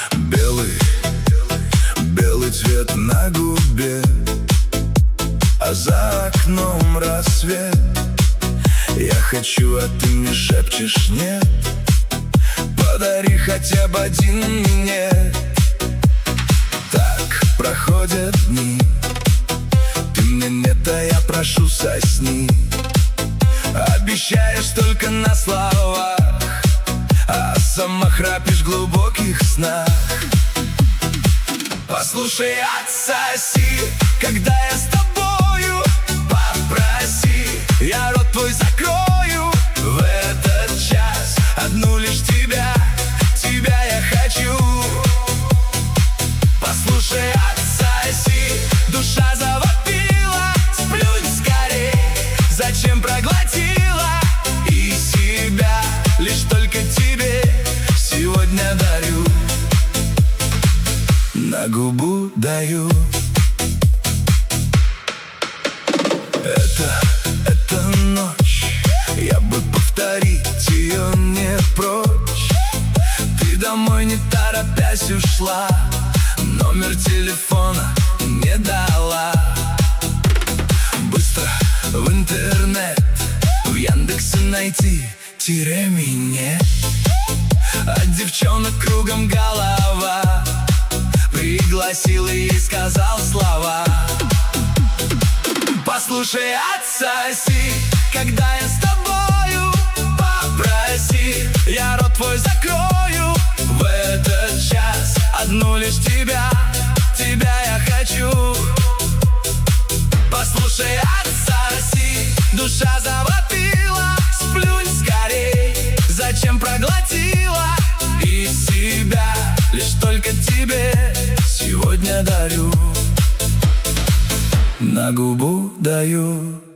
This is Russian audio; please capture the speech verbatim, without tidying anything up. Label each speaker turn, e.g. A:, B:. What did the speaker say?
A: Белый, белый цвет на губе, а за окном рассвет. Я хочу, а ты мне шепчешь нет. Подари хотя бы один мне. Так проходят дни, ты мне нет, а я прошу сосни. Обещаешь только на словах, а сама храпишь в глубоких снах. Послушай, отсоси, когда я с тобою. Попроси, я рот твой закрою. В этот час одну лишь тебя, тебя я хочу. Послушай, отсоси, душа завопила. Сплюнь скорей, зачем проглотила? И себя лишь только тебе сегодня дарю, на губу даю. Это, это ночь, я бы повторить ее не прочь. Ты домой не торопясь ушла, номер телефона не дала. Быстро в интернет, в Яндексе найти тире меня. От девчонок кругом голова, пригласил и ей сказал слова. Послушай, отсоси, когда я с тобою. Попроси, я рот твой закрою. В этот час одну лишь тебя, тебя я хочу. Послушай, отсоси, душа завопила. Сплюнь скорей, зачем проглотила? И себя лишь только тебе сегодня дарю, на губу даю.